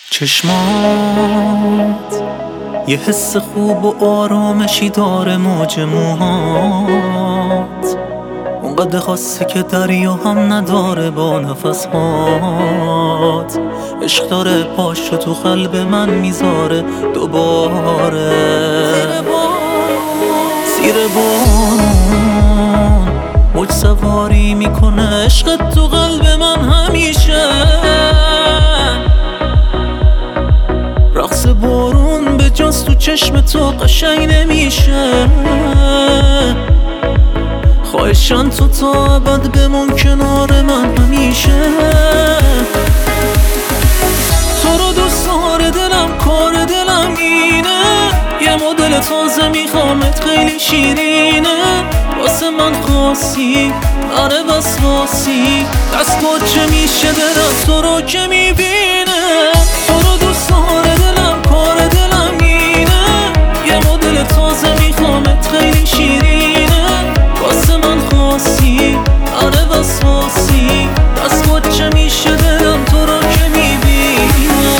چشمات یه حس خوب و آرامشی داره، موج موهات اونقدر خاصی که دریا هم نداره با نفسهات. عشق داره پاشو تو قلب من میذاره دوباره. زیر بارون موج سواری میکنه عشقت تو قلب من همیشه. رقص بارون به جاست تو چشم تو قشنگ نمیشه. خواهشان تو تا ابد بمون کنار من همیشه. تو رو دوست داره دلم، کار دلم اینه. یه مدل تازه میخوامت خیلی شیرینه. واسه من خاصی آره وسواسی، دست چه میشه دلم تو رو که میبینه. تو رو دوست داره دلم، کار دلم اینه. یه مدل تازه میخوامت خیلی شیرینه. واسه من خاصی آره وسواسی، دست چه میشه دلم تو رو که میبینه.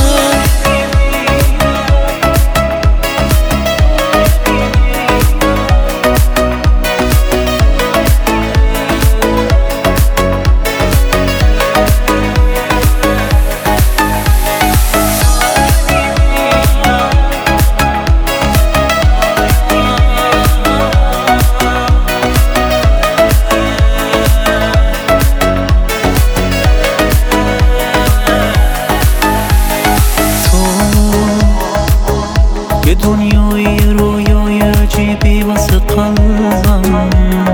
یه دنیای رویای عجیبی واسه قلبم،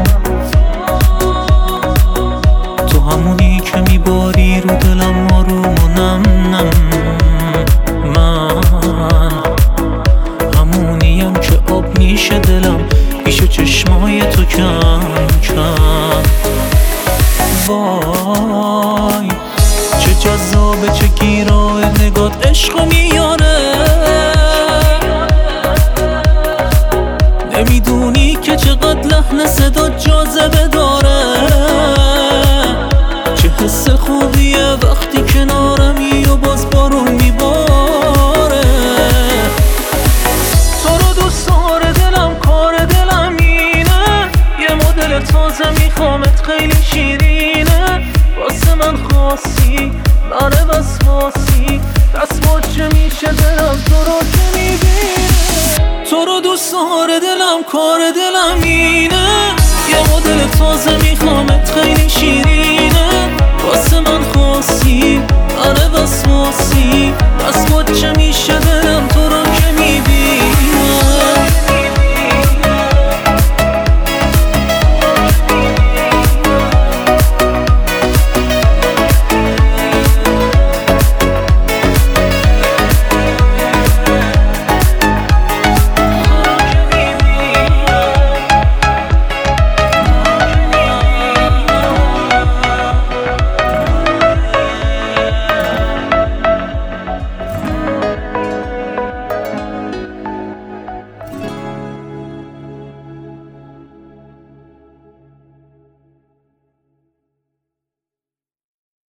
تو همونی که میباری رو دلم آروم و نم نم. من همونیم که آب میشه دلم پیش چشمای تو کم کم. وای چه جذابه چه گیراه نگات عشقو میاره. نمیدونی که چقدر لحن صدا جاذبه داره. چه حس خوبیه وقتی کنارمی و باز بارون میباره. تو رو دوست داره دلم، کار دلم اینه. یه مدل تازه میخوامت خیلی شیرینه. واسه من خاصی آره وسواسی، دست چه میشه دلم تو رو که میبینه. تو رو دوست داره دلم، کار دلم اینه. یه مدل تازه میخوامت خیلی شیرینه. واسه من خاصی آره وسواسی، دست چه میشه دلم